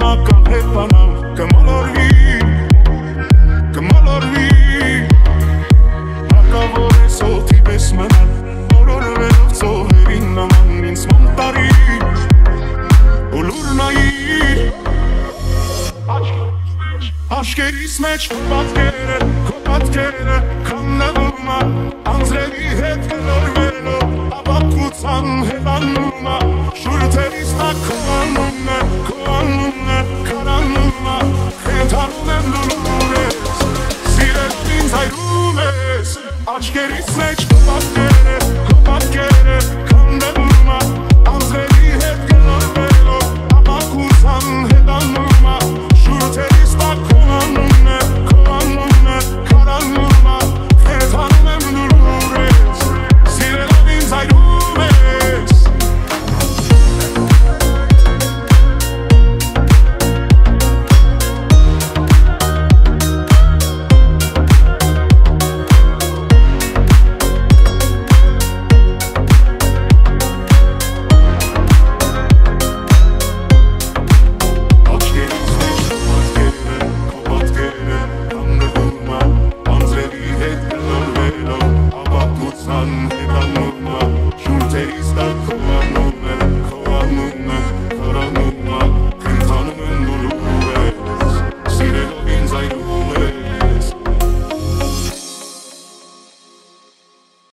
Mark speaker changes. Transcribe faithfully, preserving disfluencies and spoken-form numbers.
Speaker 1: ական հետանամ կմոլորվի, կմոլորվի Հարկավոր է սոթի պես մնալ Որորվելով ծոհերին նման ինձ մոնտարի ու լուր նայիր Աշկերիս մեջ պատկերը, քո պատկերը Քամնվում է անձրևի հետ գլորվելով Ապակության հետանում է Շուրթերիս տակ քո անում է, քո անում է, քարանում է Խենթանում եմ լուր ես, սիրել ինձ այրում ես Աշկերիս մեջ պատկերը, քո պատկերը Քամնվում է անձրևի հետ գլորվելով Ապակության հետանում է Շուրթերիս տակ քո անում է, քո անում է, քարանում է Խենթանում եմ լուր ես, սիրել ինձ այրում ես Շուրթերիս տակ քո անում է, քո անում է